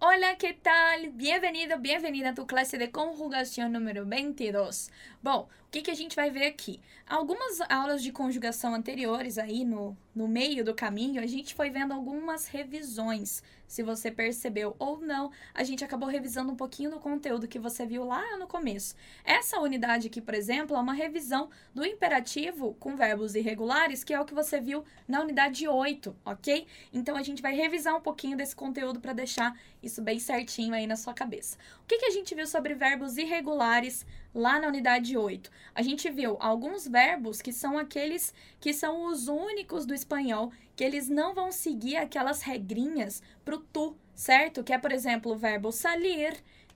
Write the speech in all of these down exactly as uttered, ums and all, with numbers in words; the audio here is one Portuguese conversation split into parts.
Hola, ¿qué tal? Bienvenido, bienvenida a tu classe de conjugação número vinte e dois. Bom, o que, que a gente vai ver aqui? Algumas aulas de conjugação anteriores aí no, no meio do caminho, a gente foi vendo algumas revisões. Se você percebeu ou não, a gente acabou revisando um pouquinho do conteúdo que você viu lá no começo. Essa unidade aqui, por exemplo, é uma revisão do imperativo com verbos irregulares, que é o que você viu na unidade oito, ok? Então, a gente vai revisar um pouquinho desse conteúdo para deixar isso bem certinho aí na sua cabeça. O que, que a gente viu sobre verbos irregulares lá na unidade oito? A gente viu alguns verbos que são aqueles que são os únicos do espanhol, que eles não vão seguir aquelas regrinhas pro tu, certo? Que é, por exemplo, o verbo salir,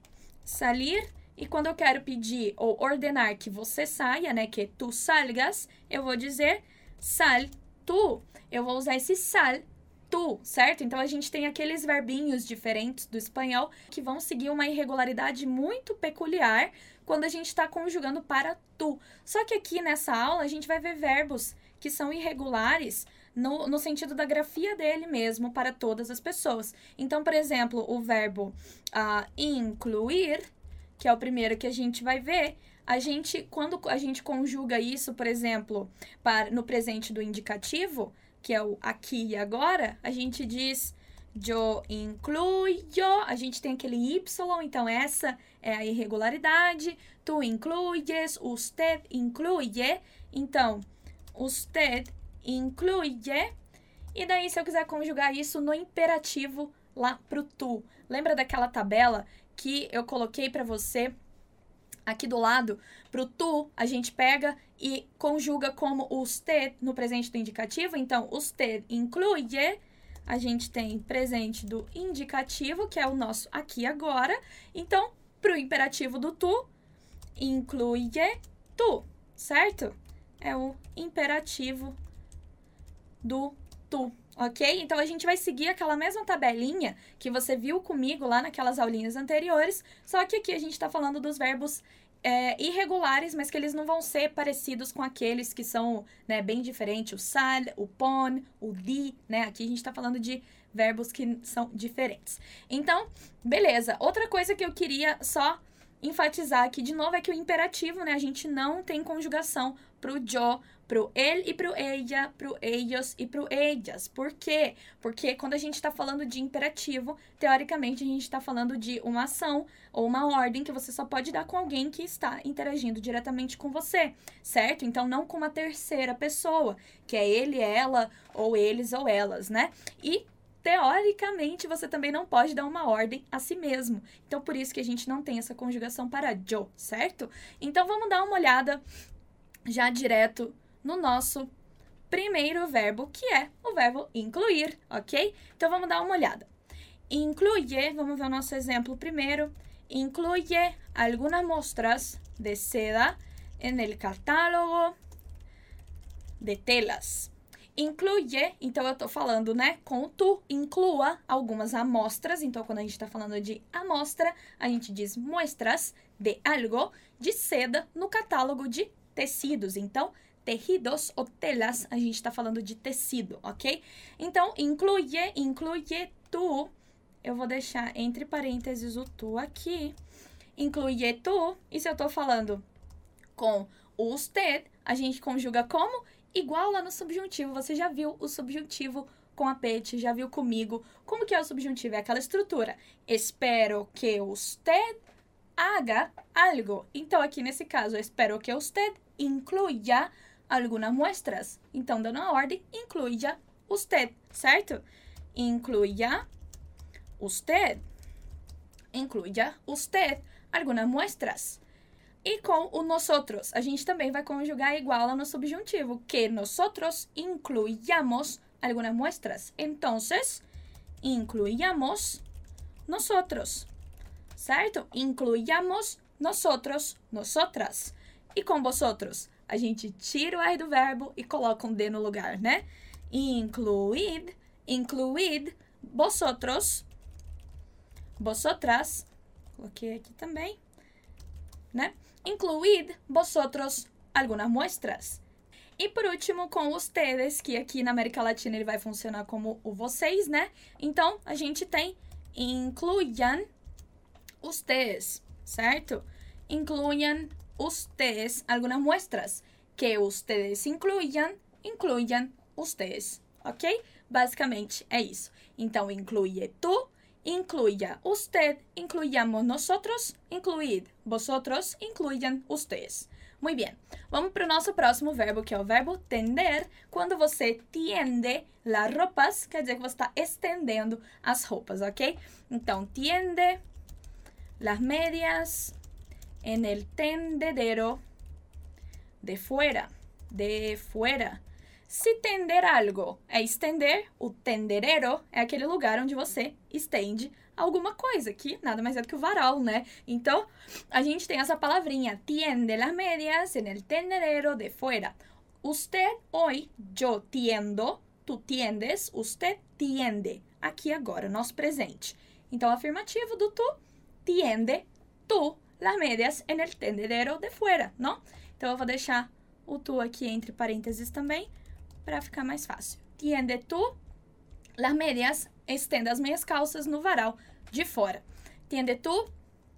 salir, e quando eu quero pedir ou ordenar que você saia, né, que tu salgas, eu vou dizer sal tu. Eu vou usar esse sal tu, certo? Então, a gente tem aqueles verbinhos diferentes do espanhol que vão seguir uma irregularidade muito peculiar quando a gente está conjugando para tu. Só que aqui nessa aula, a gente vai ver verbos que são irregulares no, no sentido da grafia dele mesmo para todas as pessoas. Então, por exemplo, o verbo uh, incluir, que é o primeiro que a gente vai ver, a gente, quando a gente conjuga isso, por exemplo, para, no presente do indicativo, que é o aqui e agora, a gente diz yo incluyo, a gente tem aquele Y, então essa é a irregularidade. Tu incluyes, usted incluye, então usted incluye. E daí, se eu quiser conjugar isso no imperativo lá pro tu, lembra daquela tabela que eu coloquei para você aqui do lado? Pro tu, a gente pega e conjuga como usted no presente do indicativo. Então, usted incluye, a gente tem presente do indicativo, que é o nosso aqui e agora. Então, pro imperativo do tu, incluye tu, certo? É o imperativo do tu, ok? Então, a gente vai seguir aquela mesma tabelinha que você viu comigo lá naquelas aulinhas anteriores, só que aqui a gente tá falando dos verbos É, irregulares, mas que eles não vão ser parecidos com aqueles que são, né, bem diferentes, o sal, o pon, o di, né? Aqui a gente tá falando de verbos que são diferentes. Então, beleza. Outra coisa que eu queria só enfatizar aqui de novo é que o imperativo, né, a gente não tem conjugação pro yo, pro ele e pro ella, pro ellos e pro ellas. Por quê? Porque quando a gente tá falando de imperativo, teoricamente a gente tá falando de uma ação ou uma ordem que você só pode dar com alguém que está interagindo diretamente com você, certo? Então, não com uma terceira pessoa, que é ele, ela, ou eles ou elas, né? E teoricamente, você também não pode dar uma ordem a si mesmo. Então, por isso que a gente não tem essa conjugação para yo, certo? Então, vamos dar uma olhada já direto no nosso primeiro verbo, que é o verbo incluir, ok? Então, vamos dar uma olhada. Incluye, vamos ver o nosso exemplo primeiro. Incluye algunas muestras de seda en el catálogo de telas. Incluye, então eu tô falando, né, com o tu, inclua algumas amostras. Então, quando a gente tá falando de amostra, a gente diz muestras de algo, de seda, no catálogo de tecidos. Então, tejidos ou telas, a gente tá falando de tecido, ok? Então, incluye, incluye tu, eu vou deixar entre parênteses o tu aqui. Incluye tu, e se eu tô falando com o usted, a gente conjuga como? Igual lá no subjuntivo. Você já viu o subjuntivo com a Peti, já viu comigo. Como que é o subjuntivo? É aquela estrutura. Espero que usted haga algo. Então, aqui nesse caso, espero que usted incluya algunas muestras. Então, dando a ordem, incluya usted, certo? Incluya usted. Incluya usted algunas muestras. E com o nosotros, a gente também vai conjugar igual lá no subjuntivo, que nosotros incluyamos algunas muestras. Entonces, incluyamos nosotros, certo? Incluyamos nosotros, nosotras. E com vosotros, a gente tira o R do verbo e coloca um D no lugar, né? Incluid, incluid, vosotros, vosotras, coloquei aqui também, né? Incluid vosotros algunas muestras. E por último, com ustedes, que aqui na América Latina ele vai funcionar como o vocês, né? Então, a gente tem incluyan ustedes, certo? Incluyan ustedes algunas muestras. Que ustedes incluyan, incluyan ustedes, ok? Basicamente é isso. Então, incluye tú, incluya usted, incluyamos nosotros, incluid vosotros, incluyan ustedes. Muito bem. Vamos para o nosso próximo verbo, que é o verbo tender. Quando você tiende las ropas, quer dizer que você está estendendo as roupas, ok? Então, tiende las medias en el tendedero de fuera. De fuera. Se tender algo é estender, o tenderero é aquele lugar onde você estende alguma coisa, que nada mais é do que o varal, né? Então, a gente tem essa palavrinha, tiende las medias en el tendedero de fuera. Usted, hoy, yo tiendo, tu tiendes, usted tiende. Aqui agora, nosso presente. Então, afirmativo do tu, tiende, tu, las medias en el tendedero de fuera, não? Então, eu vou deixar o tu aqui entre parênteses também, para ficar mais fácil. Tiende tu las medias, estenda as meias calças no varal de fora. Tiende tu,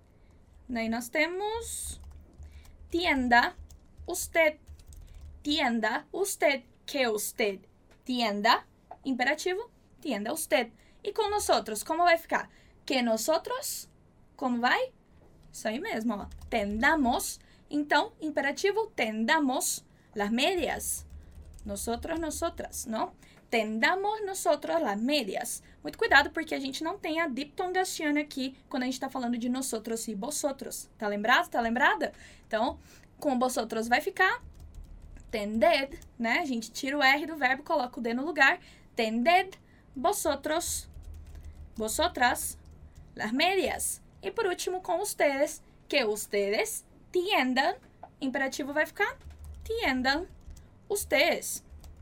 daí nós temos tienda, usted, tienda, usted, que usted, tienda, imperativo, tienda usted. E com nosotros, como vai ficar? Que nosotros, como vai? Isso aí mesmo, ó. Tendamos, então, imperativo, tendamos las medias. Nosotros, nosotras, não? Tendamos nosotros las medias. Muito cuidado, porque a gente não tem a diptongação aqui quando a gente está falando de nosotros e vosotros. Tá lembrado? Tá lembrada? Então, com vosotros vai ficar tended, né? A gente tira o R do verbo, coloca o D no lugar. Tended, vosotros, vosotras, las medias. E por último, com ustedes, que ustedes tiendan. Imperativo vai ficar tiendan ustedes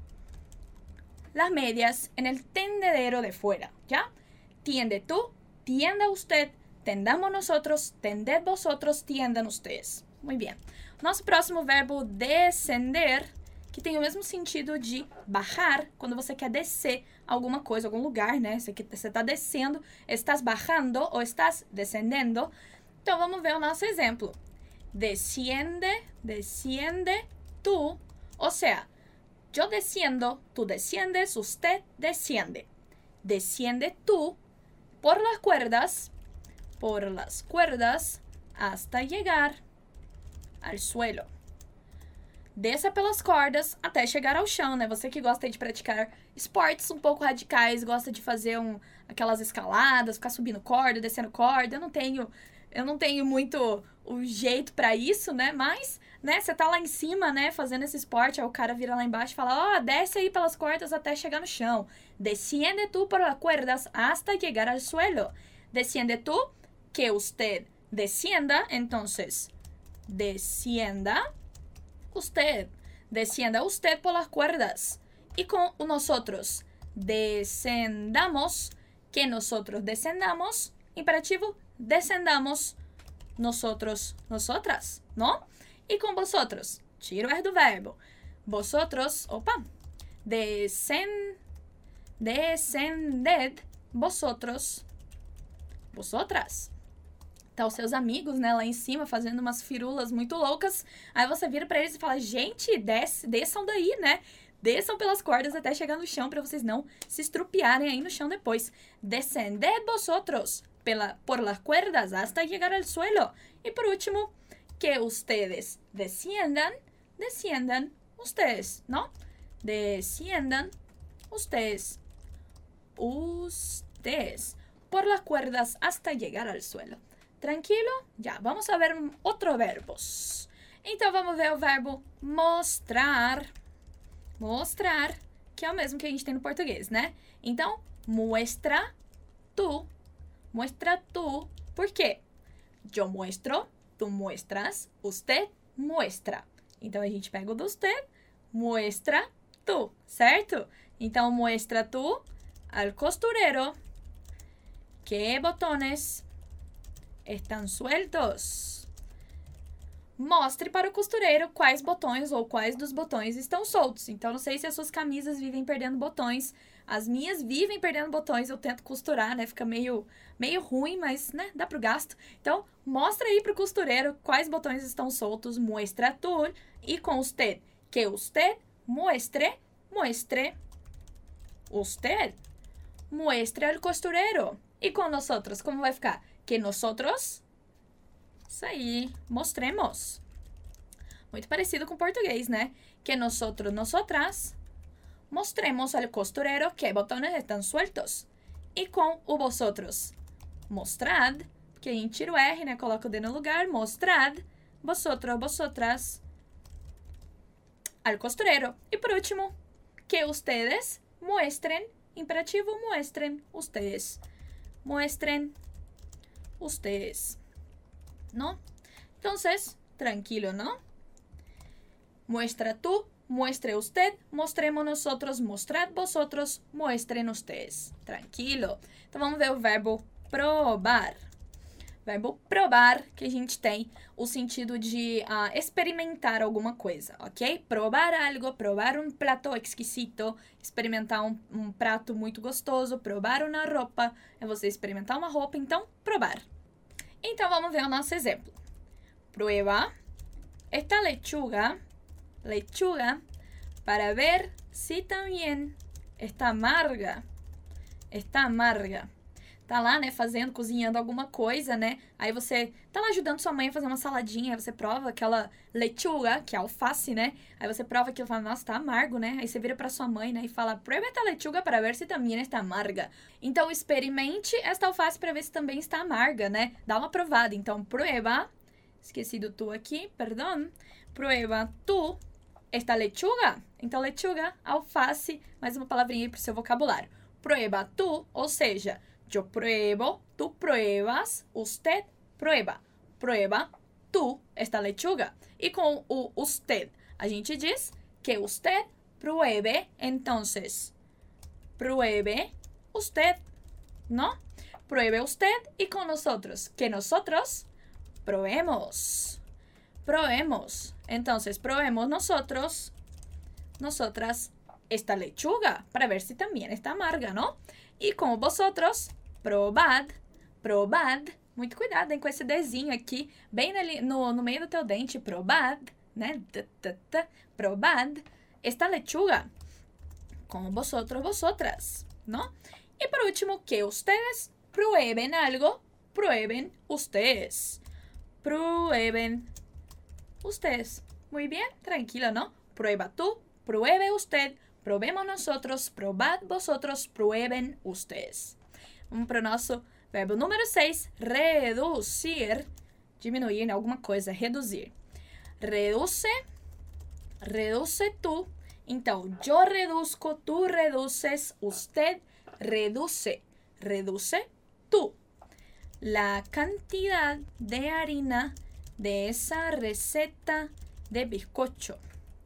las medias en el tendedero de fuera, ¿ya? Tiende tú, tienda usted, tendamos nosotros, tended vosotros, tiendan ustedes. Muy bien. Nosso próximo verbo, descender, que tem o mesmo sentido de bajar, quando você quer descer alguma coisa, algum lugar, né? Você está descendo, estás bajando ou estás descendendo. Então, vamos ver o nosso exemplo. Desciende, desciende, tú. O sea, yo desciendo, tú desciendes, usted desciende. Desciende tú por las cuerdas, por las cuerdas, hasta llegar al suelo. Desça pelas cordas até chegar ao chão, né? Você que gosta de praticar esportes um pouco radicais, gosta de fazer um, aquelas escaladas, ficar subindo corda, descendo corda. Eu não tenho, eu não tenho muito o jeito para isso, né? Mas, né, você tá lá em cima, né, fazendo esse esporte, aí o cara vira lá embaixo e fala, ó, oh, desce aí pelas cordas até chegar no chão. Desciende tú por las cuerdas hasta llegar al suelo. Desciende tú, que usted descienda, entonces, descienda usted. Descienda usted por las cuerdas. Y con nosotros, descendamos, que nosotros descendamos, imperativo, descendamos, nosotros, nosotras, ¿no? Y con vosotros, tiro R do verbo. Vosotros, opa, descend, descended, vosotros, vosotras. Tá os seus amigos, né, lá em cima, fazendo umas firulas muito loucas. Aí você vira pra eles e fala, gente, desce, desçam daí, né? Desçam pelas cordas até chegar no chão, pra vocês não se estrupiarem aí no chão depois. Descended vosotros pela, por las cuerdas hasta llegar al suelo. E por último, que ustedes desciendan, desciendan ustedes, ¿no? Desciendan ustedes, ustedes, por las cuerdas hasta llegar al suelo. Tranquilo? Já, vamos a ver outros verbos. Então, vamos ver o verbo mostrar. Mostrar, que é o mesmo que a gente tem no português, né? Então, muestra tú. Muestra tú. Por quê? Eu muestro, tu muestras, usted muestra. Então, a gente pega o do usted, muestra tú, certo? Então, muestra tú al costurero que botones están sueltos. mostre para o costureiro quais botões ou quais dos botões estão soltos. Então, não sei se as suas camisas vivem perdendo botões. As minhas vivem perdendo botões, eu tento costurar, né? Fica meio, meio ruim, mas, né, dá pro gasto. Então, mostra aí pro costureiro quais botões estão soltos. Muestra tú. E com usted, que usted muestre, muestre, usted, muestre al costureiro. E com nosotros, como vai ficar? Que nosotros, isso aí, mostremos. Muito parecido com o português, né? Que nosotros, nosotras, mostremos al costureiro que botões estão sueltos. E com o vosotros, mostrad, que a gente tira o R, né? Coloca o D no lugar, mostrad, vosotros, vosotras, al costureiro. E por último, que ustedes muestren, imperativo, muestren ustedes. Muestren ustedes. ¿No? Entonces, tranquilo, ¿no? Muestra tú, muestre usted, mostremos nosotros, mostrad vosotros, muestren ustedes. Tranquilo. Então, vamos ver o verbo probar. Verbo probar, que a gente tem o sentido de uh, experimentar alguma coisa, ok? Probar algo, probar um prato exquisito, experimentar um, um prato muito gostoso, probar uma roupa, é você experimentar uma roupa, então, probar. Então, vamos ver o nosso exemplo. Prueba esta lechuga, lechuga, para ver si también está amarga. Está amarga. Tá lá, né, fazendo, cozinhando alguma coisa, né? Aí você tá lá ajudando sua mãe a fazer uma saladinha, aí você prova aquela lechuga, que é alface, né? Aí você prova aquilo e fala, nossa, tá amargo, né? Aí você vira pra sua mãe, né, e fala, prueba esta lechuga para ver se também está amarga. Então, experimente esta alface para ver se também está amarga, né? Dá uma provada. Então, prueba, esqueci do tu aqui, perdão. Prueba tu esta lechuga. Então, lechuga, alface, mais uma palavrinha aí pro seu vocabulário. Prueba tu, ou seja, yo pruebo, tú pruebas, usted prueba. Prueba tú esta lechuga. E com o usted, a gente diz que usted pruebe, entonces, pruebe usted, ¿no? Pruebe usted y con nosotros, que nosotros probemos. Probemos. Entonces, probemos nosotros, nosotras, esta lechuga, para ver si también está amarga, ¿no? E com vosotros, probad, probad. Muito cuidado, hein, com esse desenho aqui, bem no, no meio do teu dente. Probad, né? T, t, t, probad esta lechuga. Com vosotros, vosotras, ¿no? E por último, que ustedes prueben algo, prueben ustedes. Prueben ustedes. Muy bien, tranquilo, ¿no? Prueba tú, pruebe usted, probemos nosotros, probad vosotros, prueben ustedes. Vamos para o nosso verbo número seis, reduzir, diminuir, né? Alguma coisa, reduzir. Reduce, reduce tú. Então, yo reduzco, tú reduces, usted reduce, reduce tú. La cantidad de harina de esa receta de bizcocho.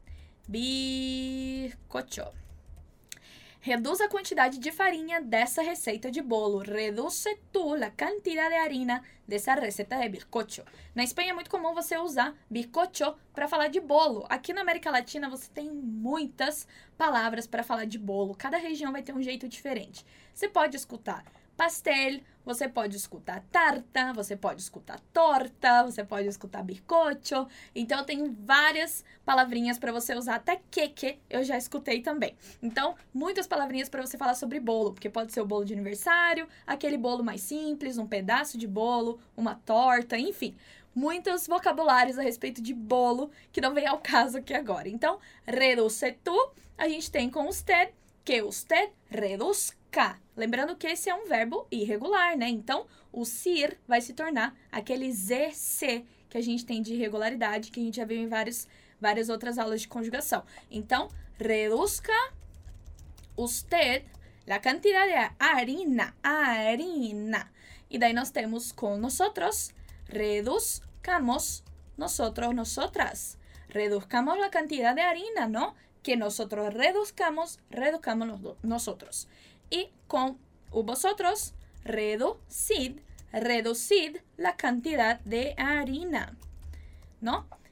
Bizcocho. Reduz a quantidade de farinha dessa receita de bolo. Reduce tú la cantidad de harina dessa receita de bizcocho. Na Espanha é muito comum você usar bizcocho para falar de bolo. Aqui na América Latina você tem muitas palavras para falar de bolo. Cada região vai ter um jeito diferente. Você pode escutar pastel, você pode escutar tarta, você pode escutar torta, você pode escutar bizcocho. Então, tem várias palavrinhas para você usar, até queque eu já escutei também. Então, muitas palavrinhas para você falar sobre bolo, porque pode ser o bolo de aniversário, aquele bolo mais simples, um pedaço de bolo, uma torta, enfim. Muitos vocabulários a respeito de bolo que não vem ao caso aqui agora. Então, reduce tu, a gente tem com usted, que usted reduzca. Lembrando que esse é um verbo irregular, né? Então, o ser vai se tornar aquele Z C que a gente tem de irregularidade, que a gente já viu em vários, várias outras aulas de conjugação. Então, reduzca usted la cantidad de harina, harina. E daí nós temos com nosotros, reduzcamos nosotros, nosotras. Reduzcamos la cantidad de harina, ¿no? Que nosotros reduzcamos, reduzcamos nosotros. Y con o vosotros, reducid, reducid la cantidad de harina, ¿no?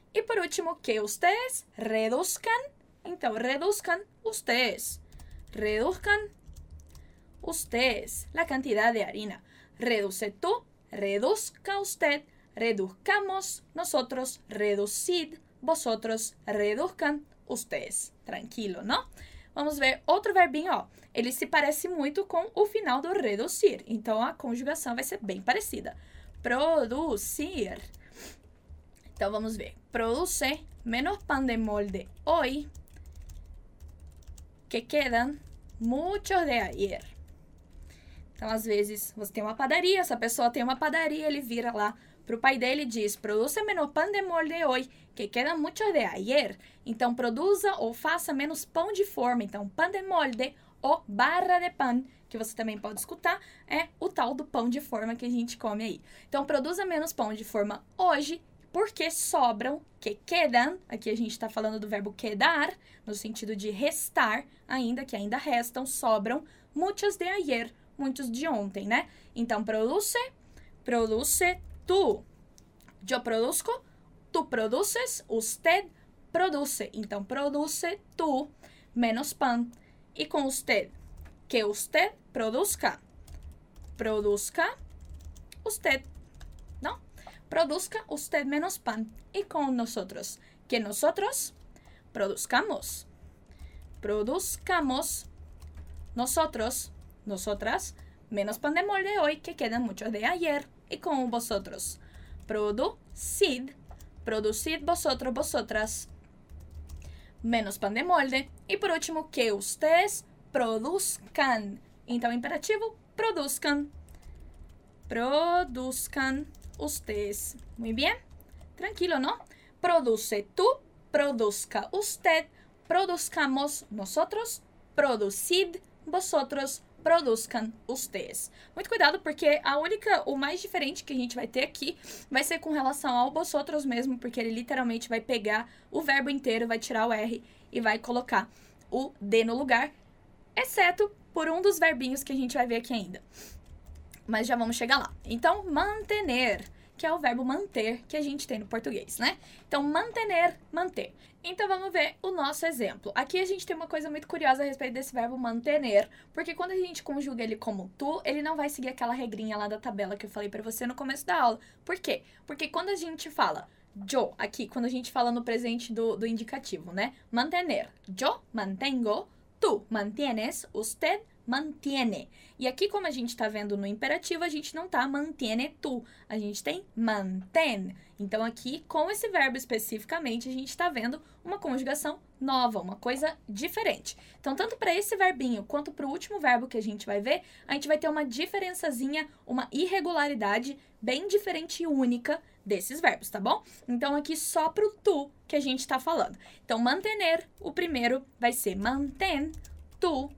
E por último, que ustedes reduzcan. Então, reduzcan ustedes. Reduzcan ustedes la cantidad de harina. Reduce tú, reduzca usted, reduzcamos nosotros, reducid vosotros, reduzcan ustedes. Tranquilo, não? Vamos ver outro verbinho, ó. Ele se parece muito com o final do reduzir. Então, a conjugação vai ser bem parecida. Producir. Então, vamos ver. Produce menos pan de molde hoy, que quedan muchos de ayer. Então, às vezes, você tem uma padaria, essa pessoa tem uma padaria, ele vira lá pro pai dele e diz, produce menos pan de molde hoy, que quedan muchos de ayer. Então, produza ou faça menos pão de forma. Então, pan de molde ou barra de pan, que você também pode escutar, é o tal do pão de forma que a gente come aí. Então, produza menos pão de forma hoje, porque sobram, que quedan, aqui a gente está falando do verbo quedar, no sentido de restar ainda, que ainda restam, sobram, muchos de ayer, muitos de ontem, né? Então, produce, produce tú. Eu produzco, tú produces, usted produce. Então, produce tú menos pan. E com usted, que usted produzca. Produzca usted, ¿no? Produzca usted menos pan. Y con nosotros, que nosotros produzcamos. Produzcamos nosotros, nosotras, menos pan de molde hoy, que quedan muchos de ayer. Y con vosotros, producid, producid vosotros, vosotras, menos pan de molde. E por último, que ustedes produzcan. Então, imperativo, produzcan. Produzcan ustedes. Muy bien. Tranquilo, ¿no? Produce tú, produzca usted, produzcamos nosotros, producid vosotros, produzcan ustedes. Muito cuidado, porque a única, o mais diferente que a gente vai ter aqui vai ser com relação ao vosotros mesmo, porque ele literalmente vai pegar o verbo inteiro, vai tirar o R e vai colocar o D no lugar, exceto por um dos verbinhos que a gente vai ver aqui ainda. Mas já vamos chegar lá. Então, mantener, que é o verbo manter que a gente tem no português, né? Então, mantener, manter. Então, vamos ver o nosso exemplo. Aqui a gente tem uma coisa muito curiosa a respeito desse verbo mantener, porque quando a gente conjuga ele como tu, ele não vai seguir aquela regrinha lá da tabela que eu falei pra você no começo da aula. Por quê? Porque quando a gente fala yo, aqui, quando a gente fala no presente do, do indicativo, né? Mantener. Yo mantengo, tú mantienes, usted mantiene. E aqui, como a gente tá vendo no imperativo, a gente não tá mantiene tu, a gente tem mantém. Então, aqui, com esse verbo especificamente, a gente tá vendo uma conjugação nova, uma coisa diferente. Então, tanto para esse verbinho quanto para o último verbo que a gente vai ver, a gente vai ter uma diferençazinha, uma irregularidade bem diferente e única desses verbos, tá bom? Então, aqui só pro tu que a gente tá falando. Então, mantener, o primeiro vai ser mantém tu,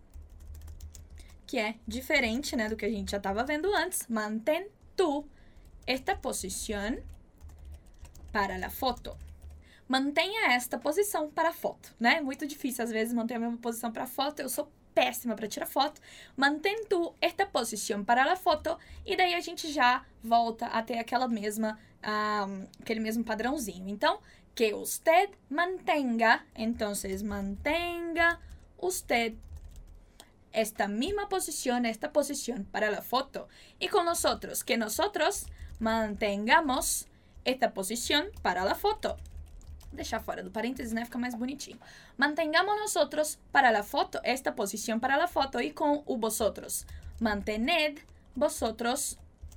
que é diferente, né, do que a gente já estava vendo antes. Mantén tú esta posición para la foto. Mantenha esta posição para a foto, né? Muito difícil, às vezes, manter a mesma posição para a foto. Eu sou péssima para tirar foto. Mantén tú esta posición para la foto. E daí a gente já volta a ter aquela mesma, um, aquele mesmo padrãozinho. Então, que usted mantenga. Entonces, mantenga usted esta misma posición, esta posición para la foto. Y con nosotros, que nosotros mantengamos esta posición para la foto. Deixar fora do parênteses, né? Fica mais bonitinho. Mantengamos nosotros para la foto, esta posición para la foto. Y con o vosotros. Mantened vosotros,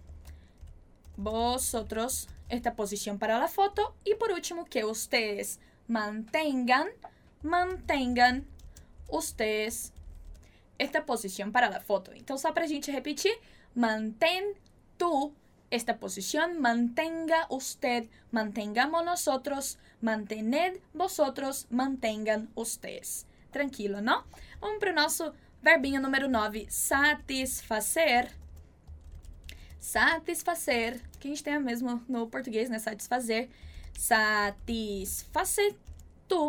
vosotros, esta posición para la foto. Y por último, que ustedes mantengan, mantengan ustedes esta posición para la foto. Então, só pra gente repetir, mantén tú esta posición, mantenga usted, mantengamos nosotros, mantened vosotros, mantengan ustedes. Tranquilo, não? Vamos pro nosso verbinho número nove, satisfazer. Satisfazer, que a gente tem mesmo no português, né? Satisfazer. Satisface tu.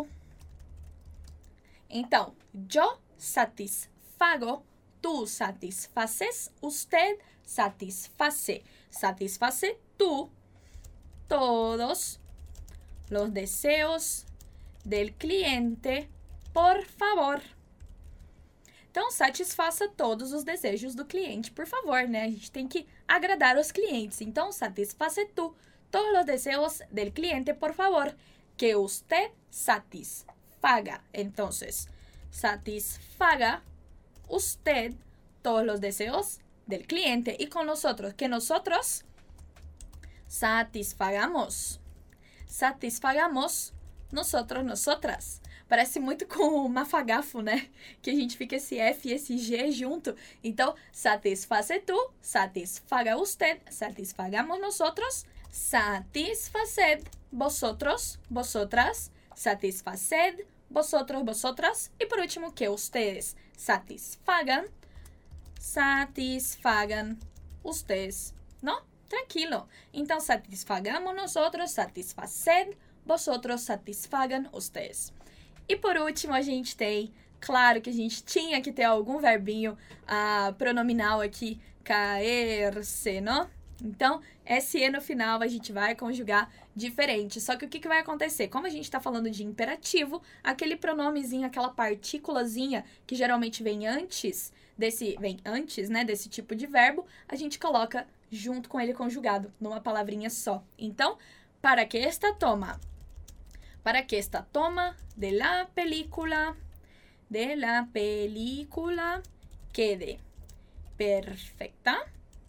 Então, yo satisfaço. Fago, tú satisfaces, usted satisface. Satisface tú, todos, los deseos del cliente, por favor. Então, satisfaça todos os desejos do cliente, por favor, né? A gente tem que agradar os clientes. Então, satisface tú todos los deseos del cliente, por favor. Que usted satisfaga. Entonces, satisfaga usted todos los deseos del cliente. Y con nosotros, que nosotros satisfagamos. Satisfagamos nosotros, nosotras. Parece muito com o mafagafo, né? Que a gente fica esse F e esse G junto. Então, satisface tú, satisfaga usted, satisfagamos nosotros, satisfaced vosotros, vosotras, satisfaced vosotros, vosotras. E por último, que ustedes satisfagan, satisfagan ustedes, ¿no? Tranquilo. Então, satisfagamos nosotros, satisfaced vosotros, satisfagan ustedes. E por último, a gente tem, claro que a gente tinha que ter algum verbinho uh, pronominal aqui, caer-se, não? Então, S E no final a gente vai conjugar diferente. Só que o que, que vai acontecer? Como a gente está falando de imperativo, aquele pronomezinho, aquela partículazinha que geralmente vem antes desse, vem antes, né, desse tipo de verbo, a gente coloca junto com ele conjugado, numa palavrinha só. Então, para que esta toma? Para que esta toma de la película, de la película quede perfecta,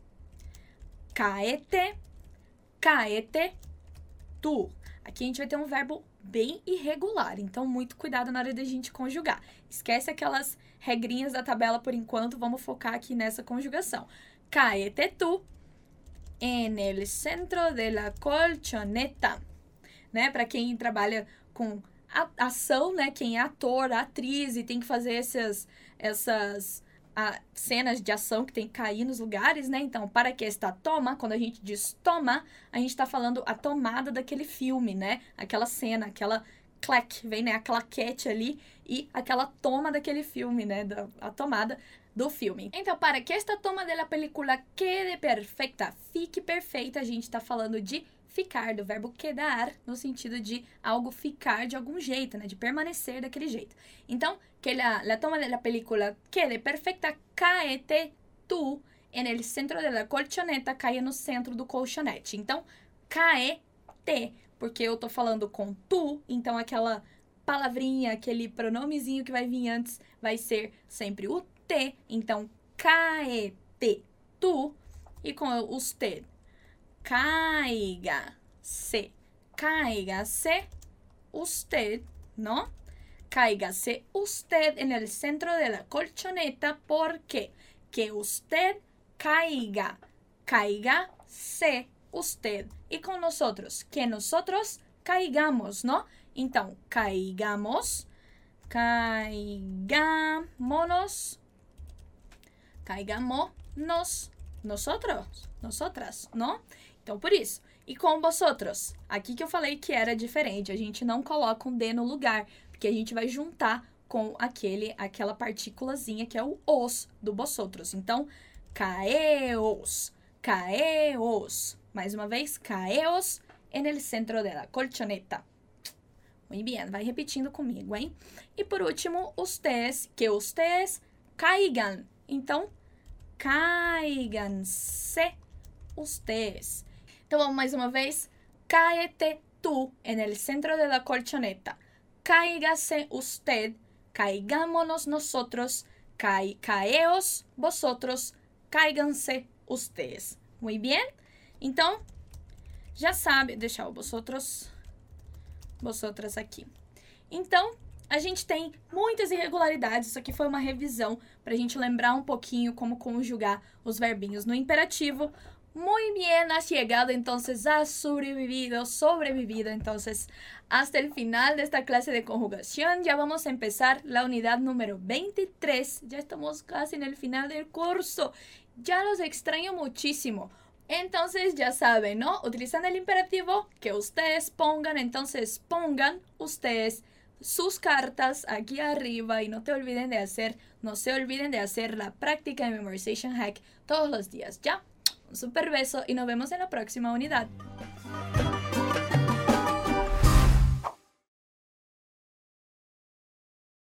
caete, caete, tu. Aqui a gente vai ter um verbo bem irregular, então muito cuidado na hora da gente conjugar. Esquece aquelas regrinhas da tabela por enquanto, vamos focar aqui nessa conjugação. Caete tu en el centro de la colchoneta. Né? Para quem trabalha com a, ação, né? Quem é ator, atriz e tem que fazer essas, essas a, cenas de ação que tem que cair nos lugares, né? Então, para que esta toma, quando a gente diz toma, a gente está falando a tomada daquele filme, né? Aquela cena, aquela claque, vem, né? A claquete ali e aquela toma daquele filme, né? Da, a tomada do filme. Então, para que esta toma de la película quede perfecta, fique perfeita, a gente está falando de ficar, do verbo quedar, no sentido de algo ficar de algum jeito, né? De permanecer daquele jeito. Então, que la, la toma de la película quede perfecta, caete tu en el centro de la colchoneta, caia no centro do colchonete. Então, caete, porque eu tô falando com tu, então aquela palavrinha, aquele pronomezinho que vai vir antes, vai ser sempre o te. Então, caete tu, e com usted, cáigase, cáigase usted, ¿no? Cáigase usted en el centro de la colchoneta porque que usted caiga, cáigase usted. Y con nosotros, que nosotros caigamos, ¿no? Então, caigamos, caigámonos, caigámonos, nosotros, nosotras, ¿no? Então, por isso. E com vosotros, aqui que eu falei que era diferente, a gente não coloca um D no lugar, porque a gente vai juntar com aquele, aquela partículazinha que é o os do vosotros. Então, caeos, caeos. Mais uma vez, caeos en el centro de la colchoneta. Muito bem, vai repetindo comigo, hein? E por último, ustedes, que ustedes caigan. Então, cáiganse ustedes. Então, vamos mais uma vez. Cáete tú en el centro de la colchoneta. Cáigase usted. Caigámonos nosotros. Cae, caeos vosotros. Cáiganse ustedes. Muy bien? Então, já sabe. Deixar o vosotros, vosotras aqui. Então, a gente tem muitas irregularidades. Isso aqui foi uma revisão para a gente lembrar um pouquinho como conjugar os verbinhos no imperativo. Muy bien, has llegado entonces, has sobrevivido, sobrevivido entonces hasta el final de esta clase de conjugación. Ya vamos a empezar la unidad número veintitrés. Ya estamos casi en el final del curso. Ya los extraño muchísimo. Entonces ya saben, ¿no? Utilizando el imperativo, que ustedes pongan, entonces pongan ustedes sus cartas aquí arriba y no te olviden de hacer, no se olviden de hacer la práctica de Memorization Hack todos los días, ¿ya? Un super beso y nos vemos en la próxima unidad.